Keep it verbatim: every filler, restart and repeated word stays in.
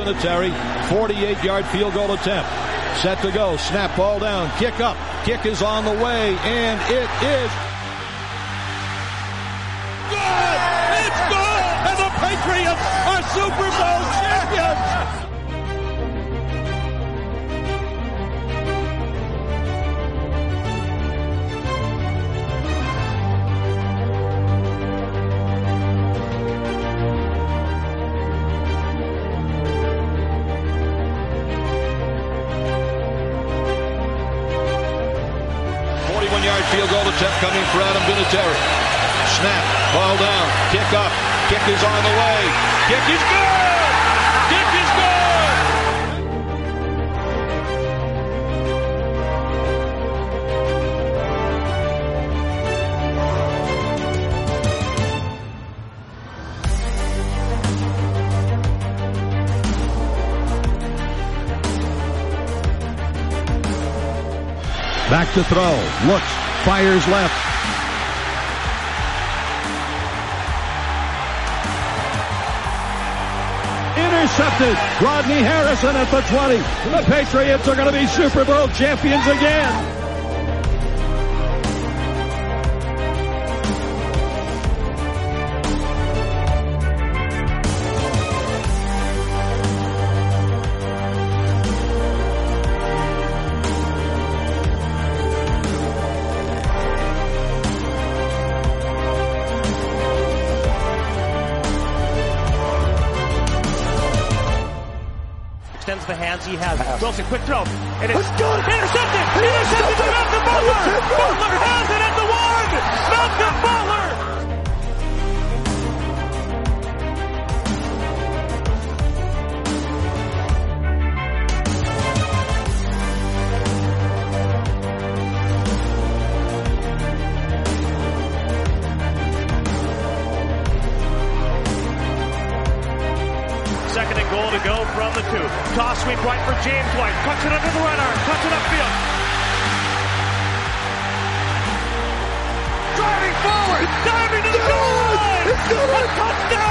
Vinatieri, forty-eight yard field goal attempt. Set to go. Snap, ball down. Kick up. Kick is on the way, and it is good. It's good, and the Patriots are Super Bowl champions. forty-one yard field goal attempt coming for Adam Vinatieri. Snap, ball down, kick up, kick is on the way, kick is good! Kick is good! Back to throw, looks, fires left. Intercepted. Rodney Harrison at the twenty. The Patriots are going to be Super Bowl champions again. Extends the hands he has. Wilson, quick throw. And it's good. Intercepted! Intercepted to Malcolm Butler! Butler has it at the one! Malcolm Butler! Second and goal to go from the two. Toss sweep right for James White. Cuts it under the right arm. Cuts it upfield. Driving forward. Diving to the goal line. A touchdown.